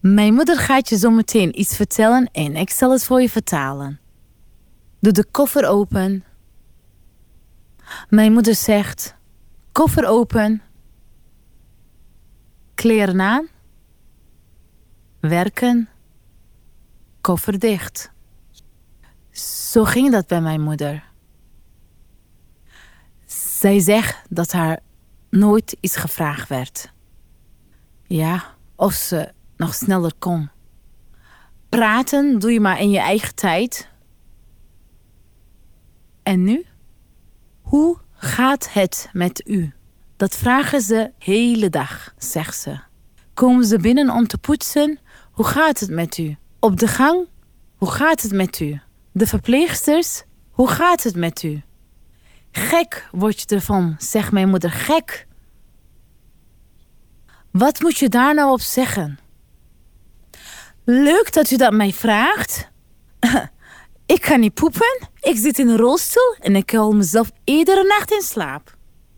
Mijn moeder gaat je zo meteen iets vertellen en ik zal het voor je vertalen. Doe de koffer open. Mijn moeder zegt: koffer open. Kleren aan. Werken. Koffer dicht. Zo ging dat bij mijn moeder. Zij zegt dat haar nooit iets gevraagd werd. Ja, of ze nog sneller kon. Praten doe je maar in je eigen tijd. En nu? Hoe gaat het met u? Dat vragen ze hele dag, zegt ze. Komen ze binnen om te poetsen? Hoe gaat het met u? Op de gang? Hoe gaat het met u? De verpleegsters? Hoe gaat het met u? Gek word je ervan, zegt mijn moeder. Gek. Wat moet je daar nou op zeggen? Leuk dat u dat mij vraagt. Ik kan niet poepen. Ik zit in een rolstoel en ik huil mezelf iedere nacht in slaap.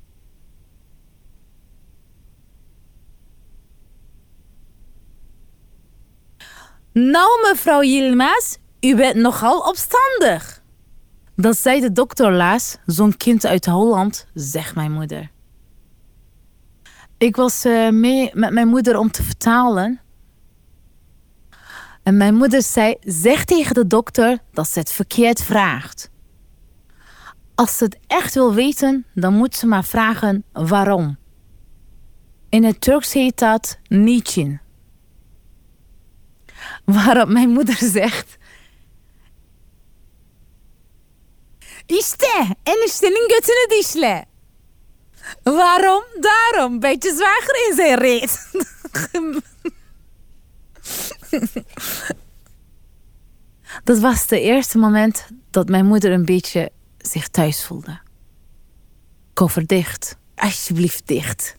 Nou, mevrouw Yilmaz, u bent nogal opstandig. Dat zei de dokter laatst, zo'n kind uit Holland, zegt mijn moeder. Ik was mee met mijn moeder om te vertalen. En mijn moeder zei: zeg tegen de dokter dat ze het verkeerd vraagt. Als ze het echt wil weten, dan moet ze maar vragen waarom. In het Turks heet dat niçin. Waarop mijn moeder zegt: İşte eniştenin götünü dişle. Waarom? Daarom. Beetje zwager in zijn reet. Dat was het eerste moment dat mijn moeder een beetje zich thuis voelde. Koffer dicht. Alsjeblieft dicht.